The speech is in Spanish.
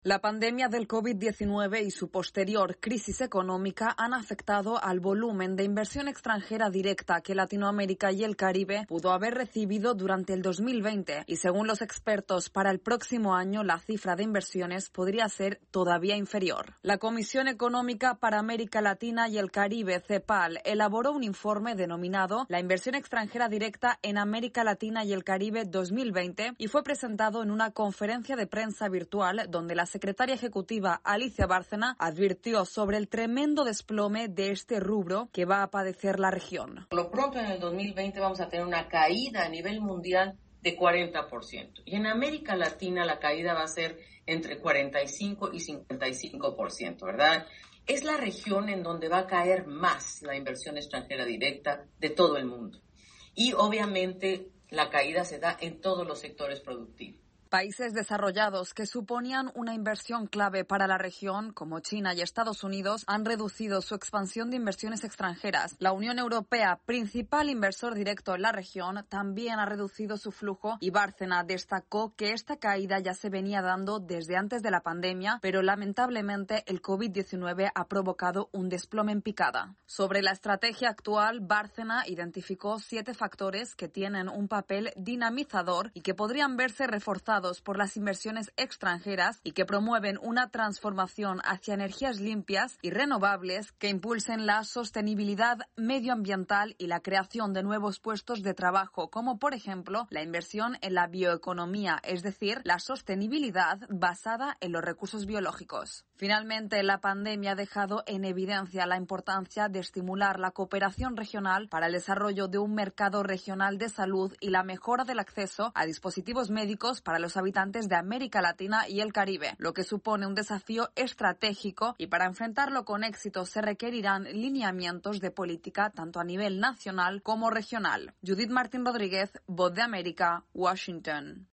La pandemia del COVID-19 y su posterior crisis económica han afectado al volumen de inversión extranjera directa que Latinoamérica y el Caribe pudo haber recibido durante el 2020 y según los expertos, para el próximo año la cifra de inversiones podría ser todavía inferior. La Comisión Económica para América Latina y el Caribe, CEPAL, elaboró un informe denominado La inversión extranjera directa en América Latina y el Caribe 2020 y fue presentado en una conferencia de prensa virtual donde la secretaria ejecutiva Alicia Bárcena advirtió sobre el tremendo desplome de este rubro que va a padecer la región. Por lo pronto en el 2020 vamos a tener una caída a nivel mundial de 40%. Y en América Latina la caída va a ser entre 45 y 55%, ¿verdad? Es la región en donde va a caer más la inversión extranjera directa de todo el mundo. Y obviamente la caída se da en todos los sectores productivos. Países desarrollados que suponían una inversión clave para la región, como China y Estados Unidos, han reducido su expansión de inversiones extranjeras. La Unión Europea, principal inversor directo en la región, también ha reducido su flujo y Bárcena destacó que esta caída ya se venía dando desde antes de la pandemia, pero lamentablemente el COVID-19 ha provocado un desplome en picada. Sobre la estrategia actual, Bárcena identificó 7 factores que tienen un papel dinamizador y que podrían verse reforzados por las inversiones extranjeras y que promueven una transformación hacia energías limpias y renovables que impulsen la sostenibilidad medioambiental y la creación de nuevos puestos de trabajo, como por ejemplo la inversión en la bioeconomía, es decir, la sostenibilidad basada en los recursos biológicos. Finalmente, la pandemia ha dejado en evidencia la importancia de estimular la cooperación regional para el desarrollo de un mercado regional de salud y la mejora del acceso a dispositivos médicos para los habitantes de América Latina y el Caribe, lo que supone un desafío estratégico y para enfrentarlo con éxito se requerirán lineamientos de política tanto a nivel nacional como regional. Judith Martín Rodríguez, Voz de América, Washington.